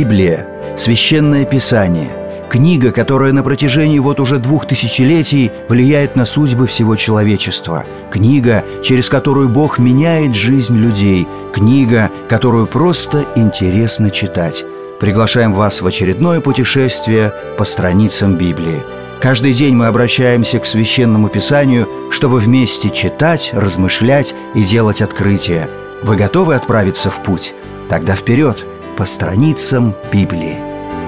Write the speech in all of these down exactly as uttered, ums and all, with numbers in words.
Библия – священное писание, книга, которая на протяжении вот уже двух тысячелетий влияет на судьбы всего человечества, книга, через которую Бог меняет жизнь людей, книга, которую просто интересно читать. Приглашаем вас в очередное путешествие по страницам Библии. Каждый день мы обращаемся к Священному Писанию, чтобы вместе читать, размышлять и делать открытия. Вы готовы отправиться в путь? Тогда вперед, по страницам Библии.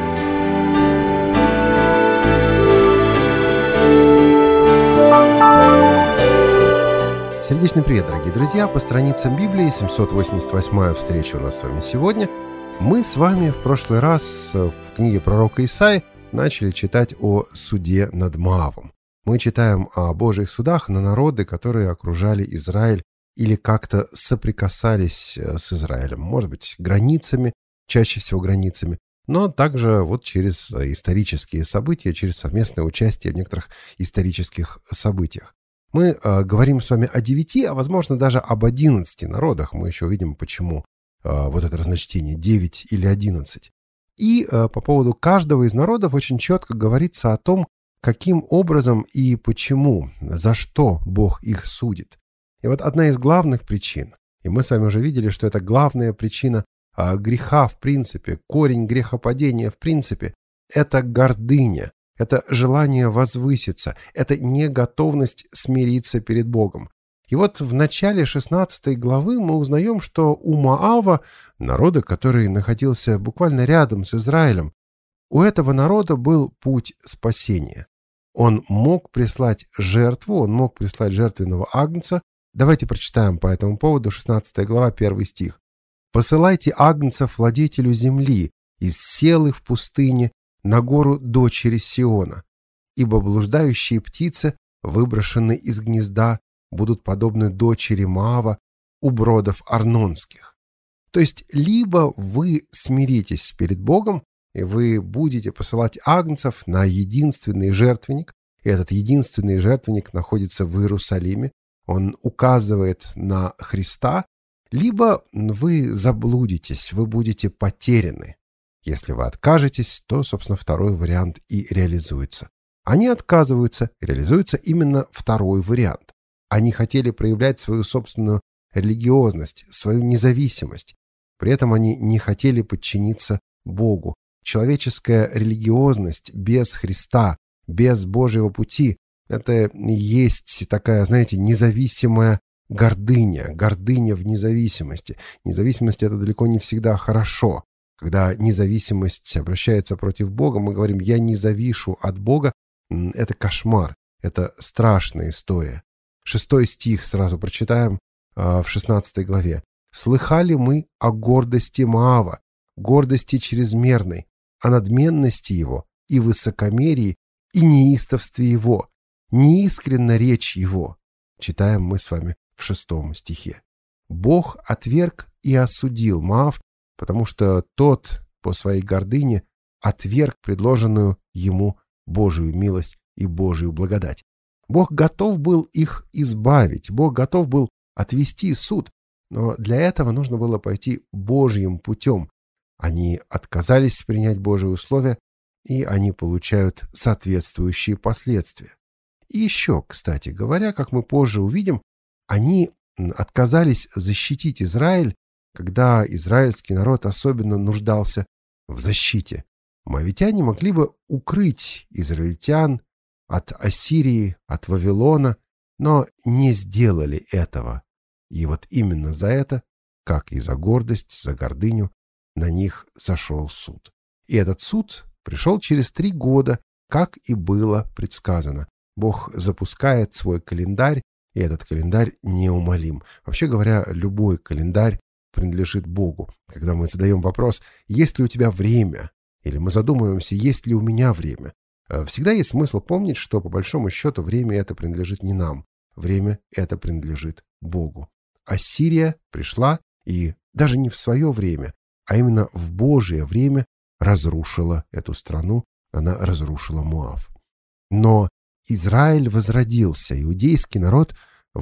Сердечный привет, дорогие друзья! По страницам Библии, семьсот восемьдесят восьмая встреча у нас с вами сегодня. Мы с вами в прошлый раз в книге пророка Исаии начали читать о суде над Моавом. Мы читаем о Божьих судах на народы, которые окружали Израиль или как-то соприкасались с Израилем. Может быть, границами, чаще всего границами, но также вот через исторические события, через совместное участие в некоторых исторических событиях. Мы э, говорим с вами о девяти, а возможно даже об одиннадцати народах. Мы еще увидим, почему э, вот это разночтение девять или одиннадцать. И э, по поводу каждого из народов очень четко говорится о том, каким образом и почему, за что Бог их судит. И вот одна из главных причин, и мы с вами уже видели, что это главная причина э, греха в принципе, корень грехопадения в принципе, это гордыня. Это желание возвыситься, это неготовность смириться перед Богом. И вот в начале шестнадцатой главы мы узнаем, что у Моава, народа, который находился буквально рядом с Израилем, у этого народа был путь спасения. Он мог прислать жертву, он мог прислать жертвенного агнца. Давайте прочитаем по этому поводу шестнадцатая глава, первый стих. «Посылайте агнцев владетелю земли из селы в пустыне, на гору дочери Сиона, ибо блуждающие птицы, выброшенные из гнезда, будут подобны дочери Моава у бродов Арнонских». То есть, либо вы смиритесь перед Богом, и вы будете посылать агнцев на единственный жертвенник, и этот единственный жертвенник находится в Иерусалиме, он указывает на Христа, либо вы заблудитесь, вы будете потеряны. Если вы откажетесь, то, собственно, второй вариант и реализуется. Они отказываются, реализуется именно второй вариант. Они хотели проявлять свою собственную религиозность, свою независимость. При этом они не хотели подчиниться Богу. Человеческая религиозность без Христа, без Божьего пути – это есть такая, знаете, независимая гордыня, гордыня в независимости. Независимость – это далеко не всегда хорошо. Когда независимость обращается против Бога, мы говорим «я не завишу от Бога». Это кошмар, это страшная история. Шестой стих сразу прочитаем в шестнадцатой главе. «Слыхали мы о гордости Моава, гордости чрезмерной, о надменности его и высокомерии, и неистовстве его, неискренна речь его». Читаем мы с вами в шестом стихе. Бог отверг и осудил Моав, потому что тот по своей гордыне отверг предложенную ему Божию милость и Божию благодать. Бог готов был их избавить, Бог готов был отвести суд, но для этого нужно было пойти Божьим путем. Они отказались принять Божие условия, и они получают соответствующие последствия. И еще, кстати говоря, как мы позже увидим, они отказались защитить Израиль, когда израильский народ особенно нуждался в защите. Моавитяне могли бы укрыть израильтян от Ассирии, от Вавилона, но не сделали этого. И вот именно за это, как и за гордость, за гордыню, на них сошел суд. И этот суд пришел через три года, как и было предсказано. Бог запускает свой календарь, и этот календарь неумолим. Вообще говоря, любой календарь принадлежит Богу. Когда мы задаем вопрос, есть ли у тебя время, или мы задумываемся, есть ли у меня время, всегда есть смысл помнить, что по большому счету время это принадлежит не нам. Время это принадлежит Богу. Ассирия пришла и даже не в свое время, а именно в Божие время разрушила эту страну, она разрушила Моав. Но Израиль возродился, иудейский народ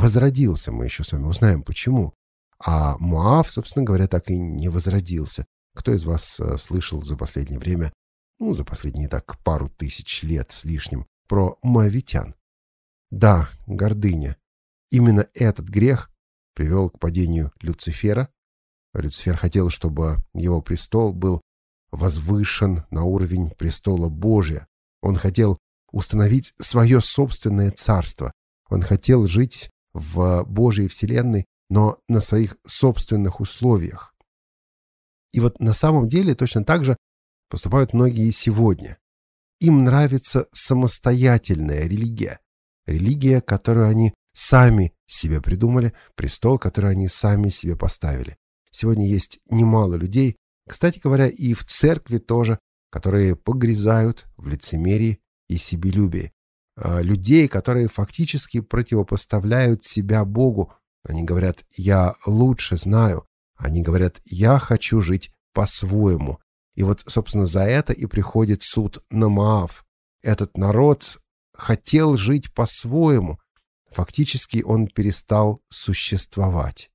возродился. Мы еще с вами узнаем, почему. А Моав, собственно говоря, так и не возродился. Кто из вас слышал за последнее время, ну, за последние так пару тысяч лет с лишним, про моавитян? Да, гордыня. Именно этот грех привел к падению Люцифера. Люцифер хотел, чтобы его престол был возвышен на уровень престола Божия. Он хотел установить свое собственное царство. Он хотел жить в Божьей вселенной, но на своих собственных условиях. И вот на самом деле точно так же поступают многие и сегодня. Им нравится самостоятельная религия. Религия, которую они сами себе придумали, престол, который они сами себе поставили. Сегодня есть немало людей, кстати говоря, и в церкви тоже, которые погрязают в лицемерии и себелюбии. Людей, которые фактически противопоставляют себя Богу. Они говорят: «Я лучше знаю». Они говорят: «Я хочу жить по-своему». И вот, собственно, за это и приходит суд на Моав. Этот народ хотел жить по-своему. Фактически он перестал существовать.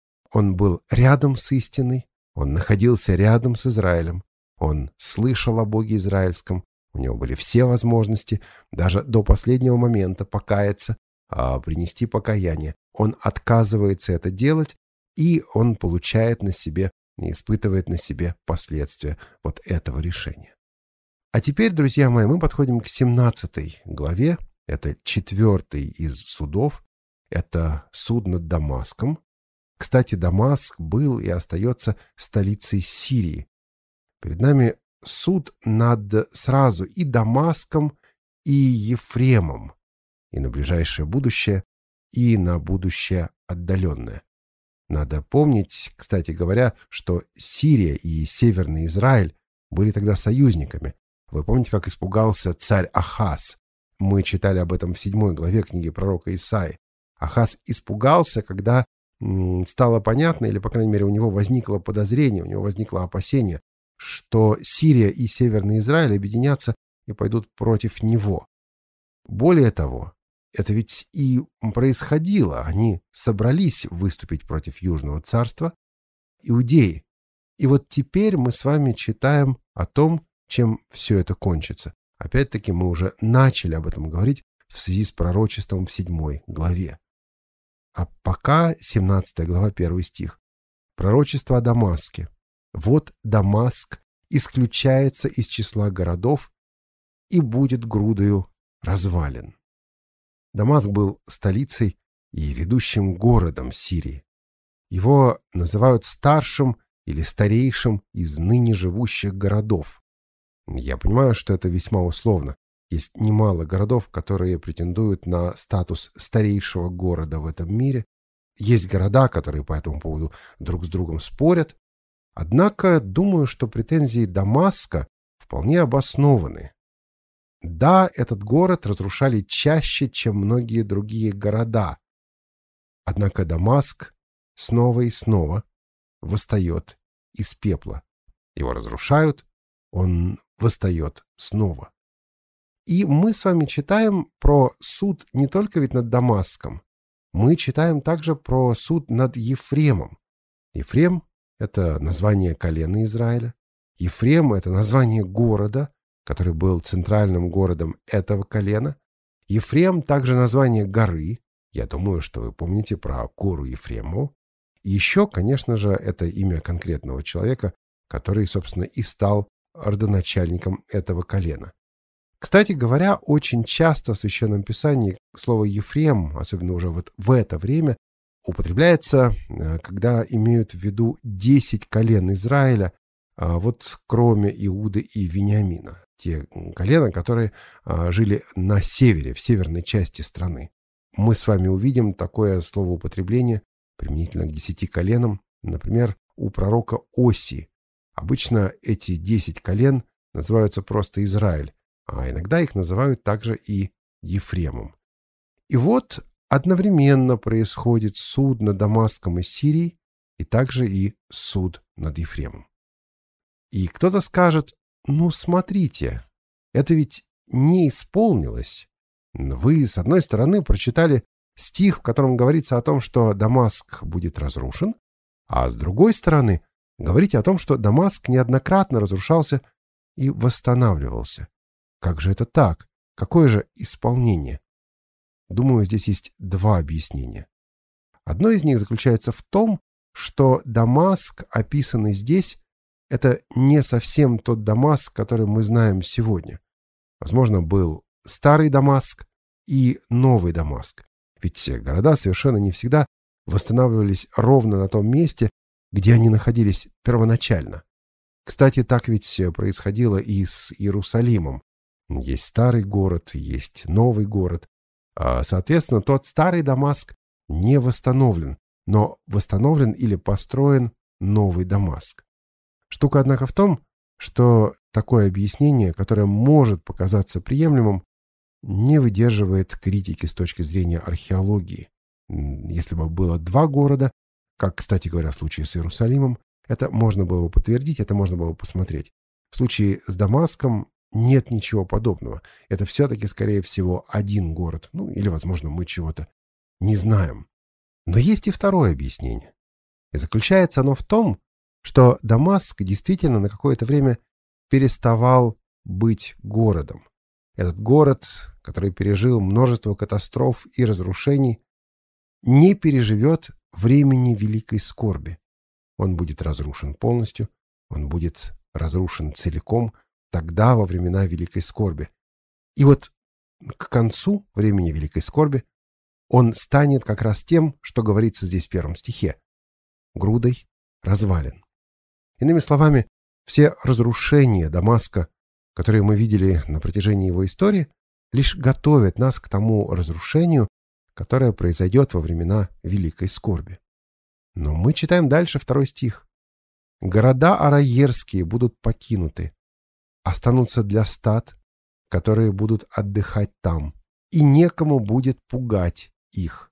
Он был рядом с истиной, он находился рядом с Израилем, он слышал о Боге израильском, у него были все возможности даже до последнего момента покаяться, а принести покаяние. Он отказывается это делать, и он получает на себе, и испытывает на себе последствия вот этого решения. А теперь, друзья мои, мы подходим к семнадцатой главе. Это четвертый из судов. Это суд над Дамаском. Кстати, Дамаск был и остается столицей Сирии. Перед нами суд над сразу и Дамаском, и Ефремом. И на ближайшее будущее, и на будущее отдаленное. Надо помнить, кстати говоря, что Сирия и Северный Израиль были тогда союзниками. Вы помните, как испугался царь Ахаз? Мы читали об этом в седьмой главе книги пророка Исаии. Ахаз испугался, когда м, стало понятно, или, по крайней мере, у него возникло подозрение, у него возникло опасение, что Сирия и Северный Израиль объединятся и пойдут против него. Более того, это ведь и происходило. Они собрались выступить против Южного царства, Иудеи. И вот теперь мы с вами читаем о том, чем все это кончится. Опять-таки мы уже начали об этом говорить в связи с пророчеством в седьмой главе. А пока семнадцатая глава, первый стих. Пророчество о Дамаске. «Вот Дамаск исключается из числа городов и будет грудою развален». Дамаск был столицей и ведущим городом Сирии. Его называют старшим или старейшим из ныне живущих городов. Я понимаю, что это весьма условно. Есть немало городов, которые претендуют на статус старейшего города в этом мире. Есть города, которые по этому поводу друг с другом спорят. Однако, думаю, что претензии Дамаска вполне обоснованы. Да, этот город разрушали чаще, чем многие другие города. Однако Дамаск снова и снова восстает из пепла. Его разрушают, он восстает снова. И мы с вами читаем про суд не только ведь над Дамаском. Мы читаем также про суд над Ефремом. Ефрем — это название колена Израиля. Ефрем — это название города, который был центральным городом этого колена. Ефрем также название горы. Я думаю, что вы помните про гору Ефремову. И еще, конечно же, это имя конкретного человека, который, собственно, и стал родоначальником этого колена. Кстати говоря, очень часто в Священном Писании слово «Ефрем», особенно уже вот в это время, употребляется, когда имеют в виду десять колен Израиля, вот кроме Иуды и Вениамина. Те колена, которые жили на севере, в северной части страны. Мы с вами увидим такое словоупотребление применительно к десяти коленам, например, у пророка Осии. Обычно эти десять колен называются просто Израиль, а иногда их называют также и Ефремом. И вот одновременно происходит суд над Дамаском и Сирией, и также и суд над Ефремом. И кто-то скажет: ну, смотрите, это ведь не исполнилось. Вы, с одной стороны, прочитали стих, в котором говорится о том, что Дамаск будет разрушен, а с другой стороны, Говорите о том, что Дамаск неоднократно разрушался и восстанавливался. Как же это так? Какое же исполнение? Думаю, здесь есть два объяснения. Одно из них заключается в том, что Дамаск, описанный здесь, это не совсем тот Дамаск, который мы знаем сегодня. Возможно, был старый Дамаск и новый Дамаск. Ведь все города совершенно не всегда восстанавливались ровно на том месте, где они находились первоначально. Кстати, так ведь происходило и с Иерусалимом. Есть старый город, есть новый город. А, соответственно, тот старый Дамаск не восстановлен, но восстановлен или построен новый Дамаск. Штука, однако, в том, что такое объяснение, которое может показаться приемлемым, не выдерживает критики с точки зрения археологии. Если бы было два города, как, кстати говоря, в случае с Иерусалимом, это можно было бы подтвердить, это можно было бы посмотреть. В случае с Дамаском нет ничего подобного. Это все-таки, скорее всего, один город. Ну, или, возможно, мы чего-то не знаем. Но есть и второе объяснение. И заключается оно в том, что Дамаск действительно на какое-то время переставал быть городом. Этот город, который пережил множество катастроф и разрушений, не переживет времени великой скорби. Он будет разрушен полностью, он будет разрушен целиком тогда, во времена великой скорби. И вот к концу времени великой скорби он станет как раз тем, что говорится здесь в первом стихе — грудой развалин. Иными словами, все разрушения Дамаска, которые мы видели на протяжении его истории, лишь готовят нас к тому разрушению, которое произойдет во времена великой скорби. Но мы читаем дальше второй стих. «Города араерские будут покинуты, останутся для стад, которые будут отдыхать там, и некому будет пугать их».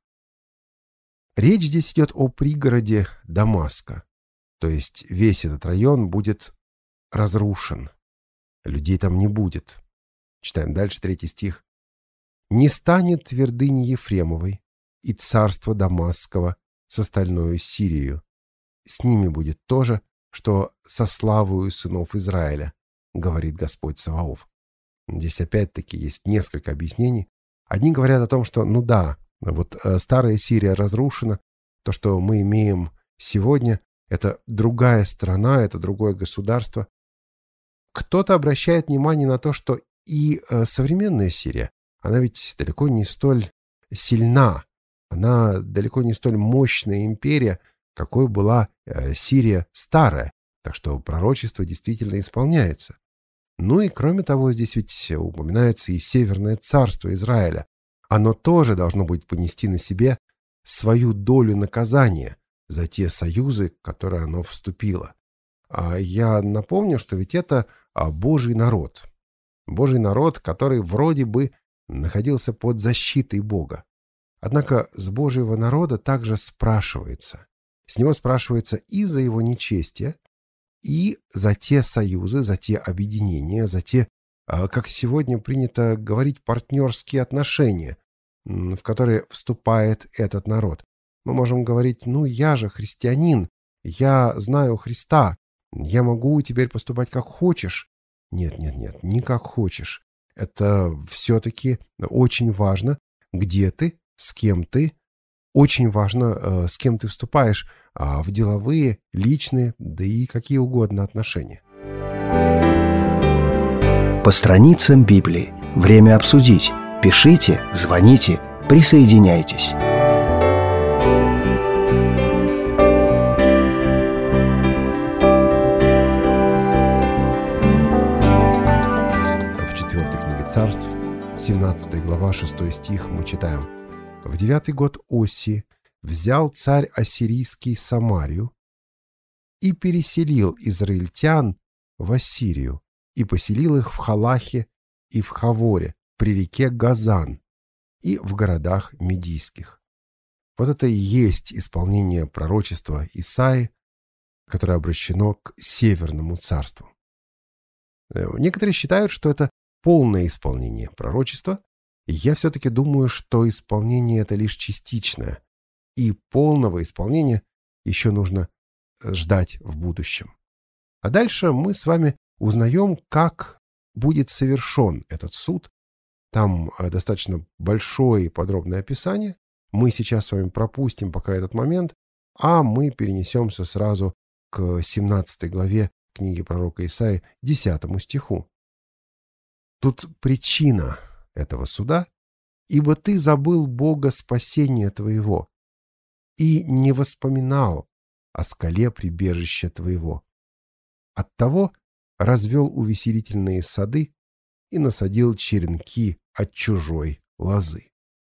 Речь здесь идет о пригороде Дамаска, то есть весь этот район будет разрушен. Людей там не будет. Читаем дальше третий стих. «Не станет твердыни Ефремовой и царство Дамасского с остальною Сирией. С ними будет то же, что со славою сынов Израиля, говорит Господь Саваоф». Здесь опять-таки есть несколько объяснений. Одни говорят о том, что, ну да, вот э, старая Сирия разрушена, то, что мы имеем сегодня, это другая страна, это другое государство. Кто-то обращает внимание на то, что и э, современная Сирия, она ведь далеко не столь сильна, она далеко не столь мощная империя, какой была э, Сирия старая, так что пророчество действительно исполняется. Ну и кроме того, здесь ведь упоминается и Северное царство Израиля. Оно тоже должно будет понести на себе свою долю наказания за те союзы, в которые оно вступило. А я напомню, что ведь это Божий народ. Божий народ, который вроде бы находился под защитой Бога. Однако с Божьего народа также спрашивается. С него спрашивается и за его нечестие, и за те союзы, за те объединения, за те, как сегодня принято говорить, партнерские отношения, в которые вступает этот народ. Мы можем говорить: ну я же христианин, я знаю Христа, я могу теперь поступать как хочешь. Нет, нет, нет, не как хочешь. Это все-таки очень важно, где ты, с кем ты. Очень важно, с кем ты вступаешь в деловые, личные, да и какие угодно отношения. По страницам Библии. Время обсудить. Пишите, звоните, присоединяйтесь. В четвертой книге Царств, семнадцатая глава, шестой стих, мы читаем: «В девятый год Осии взял царь ассирийский Самарию и переселил израильтян в Ассирию, и поселил их в Халахе и в Хаворе, при реке Газан, и в городах медийских». Вот это и есть исполнение пророчества Исаии, которое обращено к Северному царству. Некоторые считают, что это полное исполнение пророчества. Я все-таки думаю, что исполнение это лишь частичное, и полного исполнения еще нужно ждать в будущем. А дальше мы с вами узнаем, как будет совершен этот суд. Там достаточно большое и подробное описание. Мы сейчас с вами пропустим пока этот момент, а мы перенесемся сразу к семнадцатой главе книги пророка Исаии, десятому стиху. Тут причина этого суда: «Ибо ты забыл Бога спасения твоего и не воспоминал о скале прибежища твоего. Оттого развел увеселительные сады и насадил черенки от чужой лозы».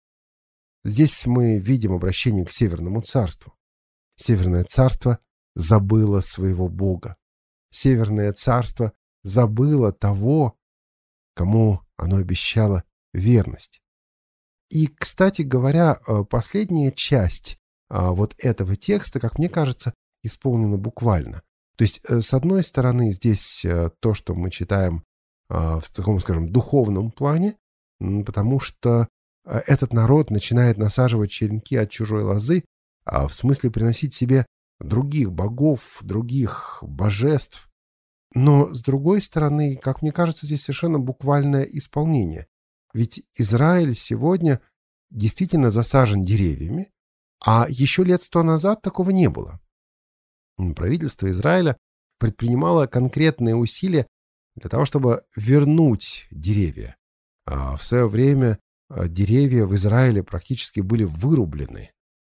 Здесь мы видим обращение к Северному царству. Северное царство забыло своего Бога. Северное царство забыло того, кому оно обещало верность. И, кстати говоря, последняя часть вот этого текста, как мне кажется, исполнена буквально. То есть, с одной стороны, здесь то, что мы читаем в таком, скажем, духовном плане, потому что этот народ начинает насаживать черенки от чужой лозы, в смысле приносить себе других богов, других божеств. Но, с другой стороны, как мне кажется, здесь совершенно буквальное исполнение. Ведь Израиль сегодня действительно засажен деревьями, а еще лет сто назад такого не было. Правительство Израиля предпринимало конкретные усилия для того, чтобы вернуть деревья. А в свое время деревья в Израиле практически были вырублены.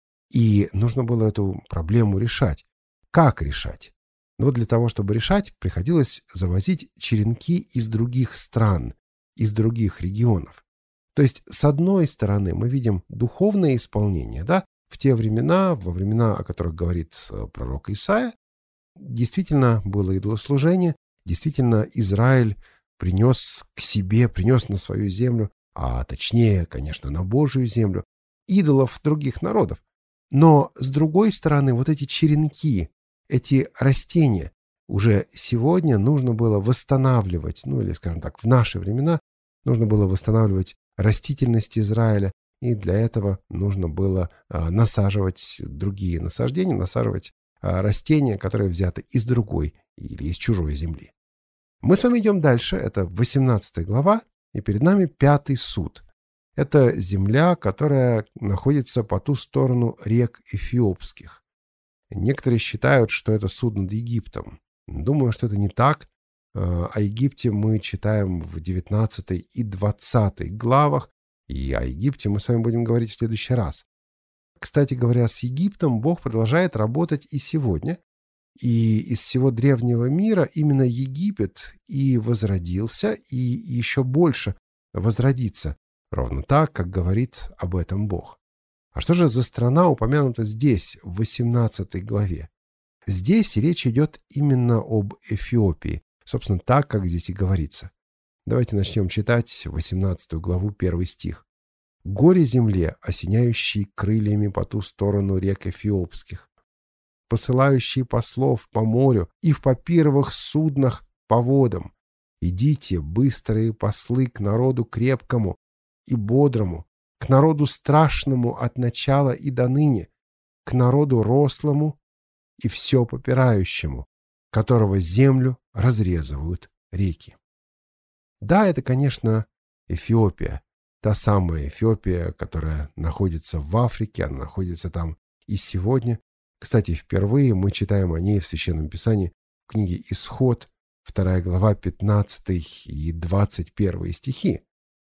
И нужно было эту проблему решать. Как решать? Но для того, чтобы решать, приходилось завозить черенки из других стран, из других регионов. То есть, с одной стороны, мы видим духовное исполнение, да, в те времена, во времена, о которых говорит пророк Исаия, действительно было идолослужение, действительно Израиль принес к себе, принес на свою землю, а точнее, конечно, на Божию землю, идолов других народов. Но, с другой стороны, вот эти черенки, эти растения уже сегодня нужно было восстанавливать, ну или, скажем так, в наши времена нужно было восстанавливать растительность Израиля, и для этого нужно было а, насаживать другие насаждения, насаживать а, растения, которые взяты из другой или из чужой земли. Мы с вами идем дальше, это восемнадцатая глава, и перед нами пятый суд. Это земля, которая находится по ту сторону рек Эфиопских. Некоторые считают, что это суд над Египтом. Думаю, что это не так. О Египте мы читаем в девятнадцатой и двадцатой главах, и о Египте мы с вами будем говорить в следующий раз. Кстати говоря, с Египтом Бог продолжает работать и сегодня. И из всего древнего мира именно Египет и возродился, и еще больше возродится. Ровно так, как говорит об этом Бог. А что же за страна упомянута здесь, в восемнадцатой главе? Здесь речь идет именно об Эфиопии. Собственно, так, как здесь и говорится. Давайте начнем читать восемнадцатую главу, первый стих. «Горе земле, осеняющей крыльями по ту сторону рек Эфиопских, посылающие послов по морю и в папировых суднах по водам. Идите, быстрые послы, к народу крепкому и бодрому, к народу страшному от начала и до ныне, к народу рослому и все попирающему, которого землю разрезывают реки». Да, это, конечно, Эфиопия, та самая Эфиопия, которая находится в Африке, она находится там и сегодня. Кстати, впервые мы читаем о ней в Священном Писании в книге «Исход», вторая глава, пятнадцатый и двадцать первый стихи.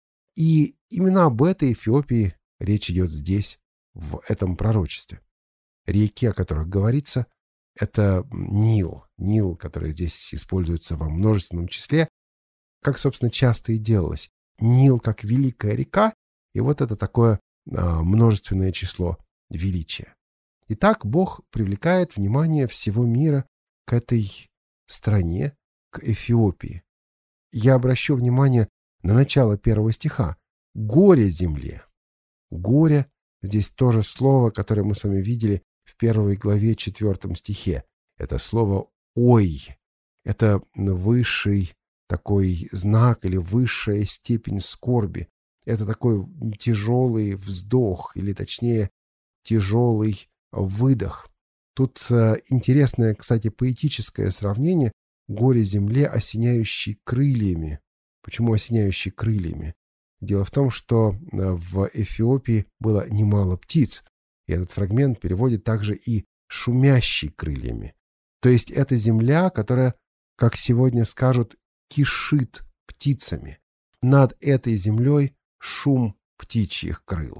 И именно об этой Эфиопии речь идет здесь, в этом пророчестве. Реки, о которых говорится, это Нил. Нил, который здесь используется во множественном числе, как, собственно, часто и делалось. Нил как великая река, и вот это такое а, множественное число величия. Итак, Бог привлекает внимание всего мира к этой стране, к Эфиопии. Я обращу внимание на начало первого стиха. «Горе земле». «Горе» — здесь тоже слово, которое мы с вами видели в первой главе, четвертом стихе. Это слово «ой». Это высший такой знак или высшая степень скорби. Это такой тяжелый вздох, или точнее тяжелый выдох. Тут интересное, кстати, поэтическое сравнение: горе земле, осеняющей крыльями. Почему осеняющей крыльями? Дело в том, что в Эфиопии было немало птиц, и этот фрагмент переводит также и шумящей крыльями. То есть это земля, которая, как сегодня скажут, кишит птицами. Над этой землей шум птичьих крыл.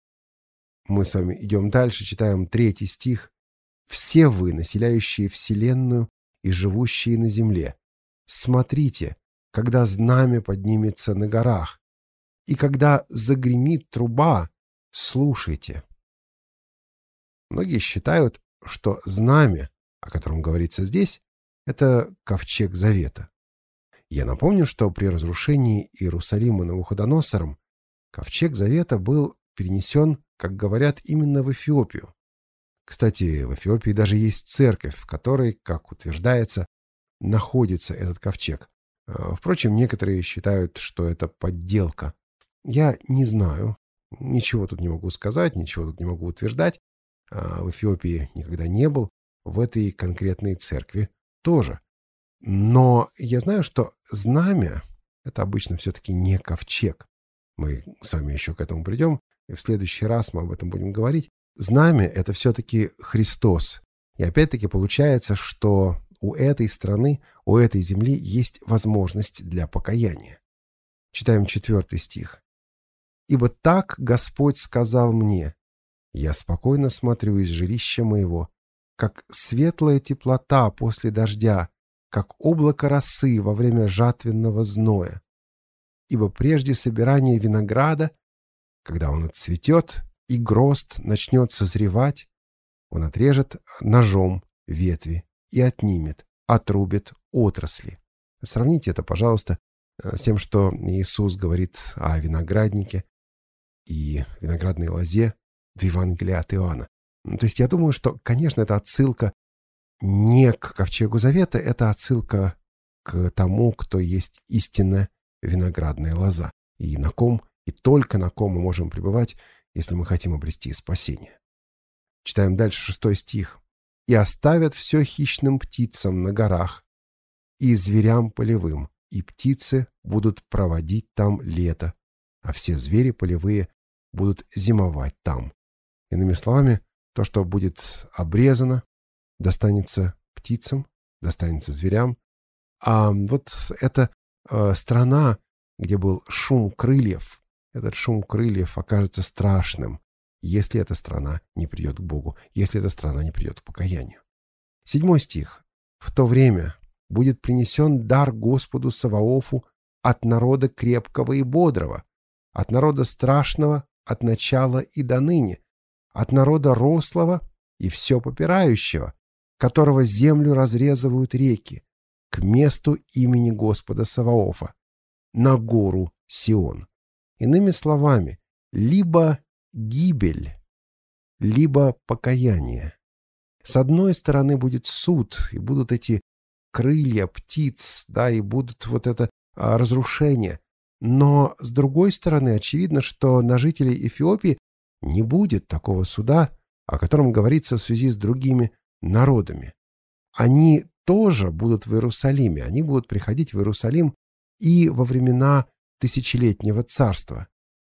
Мы с вами идем дальше, читаем третий стих. «Все вы, населяющие вселенную и живущие на земле, смотрите, когда знамя поднимется на горах, и когда загремит труба, слушайте». Многие считают, что знамя, о котором говорится здесь, это ковчег завета. Я напомню, что при разрушении Иерусалима Навуходоносором ковчег завета был перенесен, как говорят, именно в Эфиопию. Кстати, в Эфиопии даже есть церковь, в которой, как утверждается, находится этот ковчег. Впрочем, некоторые считают, что это подделка. Я не знаю, ничего тут не могу сказать, ничего тут не могу утверждать. В Эфиопии никогда не был, в этой конкретной церкви тоже. Но я знаю, что знамя — это обычно все-таки не ковчег. Мы с вами еще к этому придем, и в следующий раз мы об этом будем говорить. Знамя — это все-таки Христос. И опять-таки получается, что у этой страны, у этой земли есть возможность для покаяния. Читаем четвертый стих. «Ибо так Господь сказал мне: я спокойно смотрю из жилища моего, как светлая теплота после дождя, как облако росы во время жатвенного зноя. Ибо прежде собирания винограда, когда он отцветет и грозд начнет созревать, он отрежет ножом ветви и отнимет, отрубит отрасли». Сравните это, пожалуйста, с тем, что Иисус говорит о винограднике и виноградной лозе в Евангелии от Иоанна. То есть я думаю, что, конечно, это отсылка не к ковчегу завета, это отсылка к тому, кто есть истинная виноградная лоза, и на ком, и только на ком мы можем пребывать, если мы хотим обрести спасение. Читаем дальше шестой стих. «И оставят все хищным птицам на горах, и зверям полевым, и птицы будут проводить там лето, а все звери полевые будут зимовать там». Иными словами, то, что будет обрезано, достанется птицам, достанется зверям. А вот эта э, страна, где был шум крыльев, этот шум крыльев окажется страшным, если эта страна не придет к Богу, если эта страна не придет к покаянию. Седьмой стих. «В то время будет принесен дар Господу Саваофу от народа крепкого и бодрого, от народа страшного от начала и до ныне, от народа рослого и все попирающего, которого землю разрезывают реки, к месту имени Господа Саваофа, на гору Сион». Иными словами, либо гибель, либо покаяние. С одной стороны будет суд, и будут эти крылья птиц, да, и будут вот это а, разрушение. Но с другой стороны, очевидно, что на жителей Эфиопии не будет такого суда, о котором говорится в связи с другими народами. Они тоже будут в Иерусалиме, они будут приходить в Иерусалим и во времена тысячелетнего царства.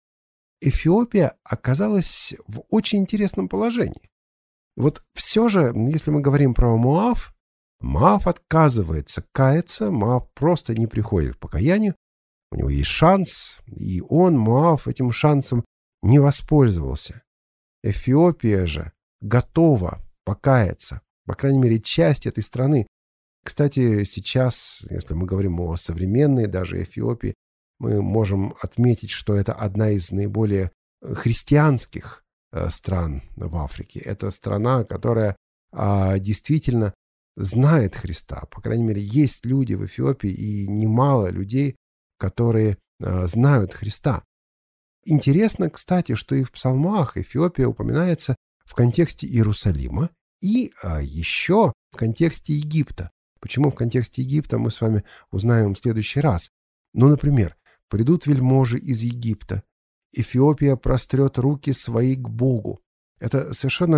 Эфиопия оказалась в очень интересном положении. Вот все же, если мы говорим про Моав, Моав отказывается каяться, Моав просто не приходит к покаянию, у него есть шанс, и он, Моав, этим шансом не воспользовался. Эфиопия же готова покаяться, по крайней мере, часть этой страны. Кстати, сейчас, если мы говорим о современной даже Эфиопии, мы можем отметить, что это одна из наиболее христианских стран в Африке. Это страна, которая а, действительно знает Христа. По крайней мере, есть люди в Эфиопии, и немало людей, которые а, знают Христа. Интересно, кстати, что и в псалмах Эфиопия упоминается в контексте Иерусалима и а, еще в контексте Египта. Почему в контексте Египта, мы с вами узнаем в следующий раз. Ну, например, придут вельможи из Египта, Эфиопия прострет руки свои к Богу. Это совершенно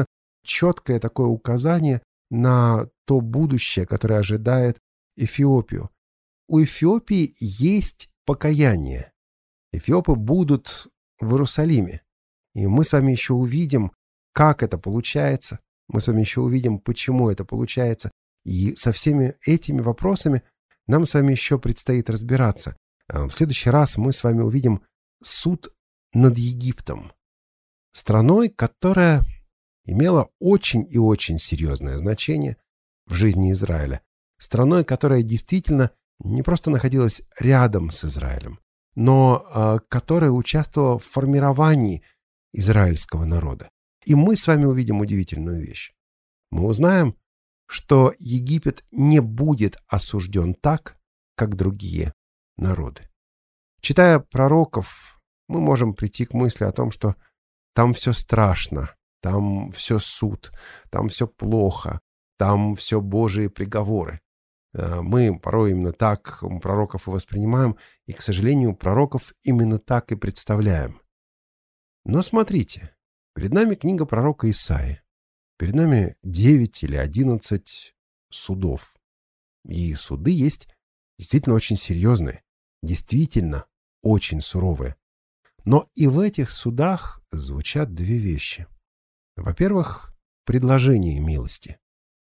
четкое такое указание на то будущее, которое ожидает Эфиопию. У Эфиопии есть покаяние. Эфиопы будут в Иерусалиме. И мы с вами еще увидим, как это получается. Мы с вами еще увидим, почему это получается. И со всеми этими вопросами нам с вами еще предстоит разбираться. В следующий раз мы с вами увидим суд над Египтом. Страной, которая имела очень и очень серьезное значение в жизни Израиля. Страной, которая действительно не просто находилась рядом с Израилем, но а, которая участвовала в формировании израильского народа. И мы с вами увидим удивительную вещь. Мы узнаем, что Египет не будет осужден так, как другие народы. Читая пророков, мы можем прийти к мысли о том, что там все страшно, там все суд, там все плохо, там все Божьи приговоры. Мы порой именно так пророков и воспринимаем, и, к сожалению, пророков именно так и представляем. Но смотрите, перед нами книга пророка Исаии. Перед нами девять или одиннадцать судов. И суды есть действительно очень серьезные, действительно очень суровые. Но и в этих судах звучат две вещи. Во-первых, предложение милости.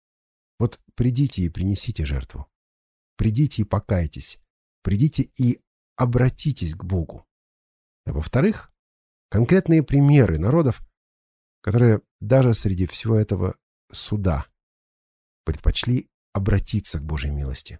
Вот придите и принесите жертву. Придите и покайтесь. Придите и обратитесь к Богу. А во-вторых, конкретные примеры народов, которые даже среди всего этого суда предпочли обратиться к Божьей милости.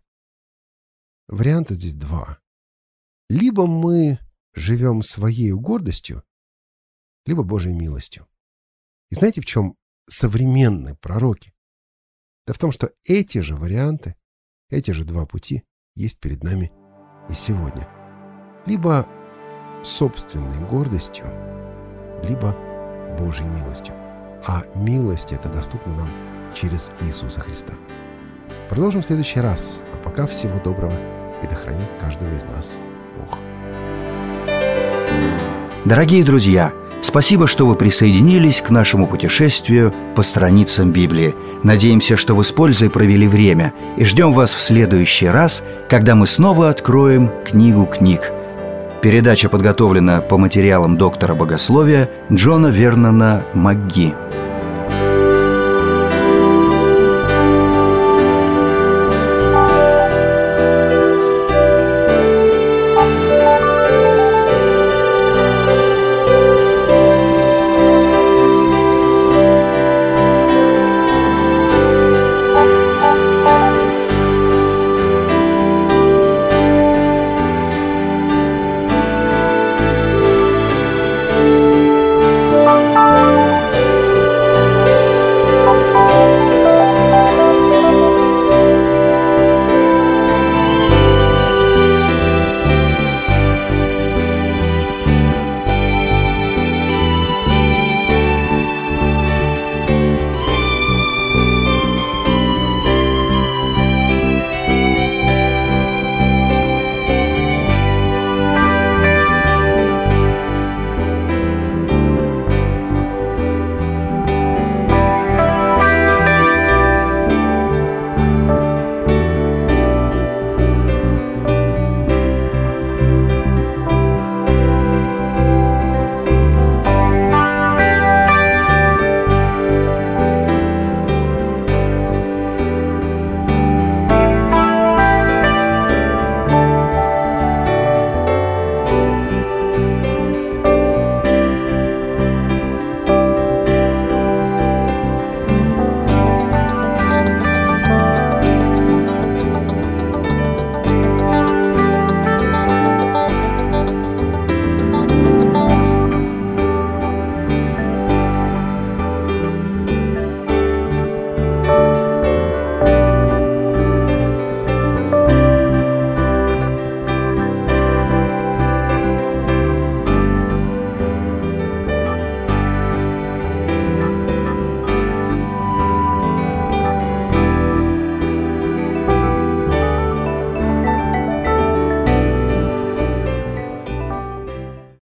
Варианта здесь два. Либо мы живем своей гордостью, либо Божьей милостью. И знаете, в чем современные пророки? Да в том, что эти же варианты, эти же два пути есть перед нами и сегодня. Либо собственной гордостью, либо Божьей милостью. А милость это доступна нам через Иисуса Христа. Продолжим в следующий раз. А пока всего доброго, и да хранит каждого из нас Бог. Дорогие друзья, спасибо, что вы присоединились к нашему путешествию по страницам Библии. Надеемся, что вы с пользой провели время, и ждем вас в следующий раз, когда мы снова откроем книгу книг. Передача подготовлена по материалам доктора богословия Джона Вернона МакГи.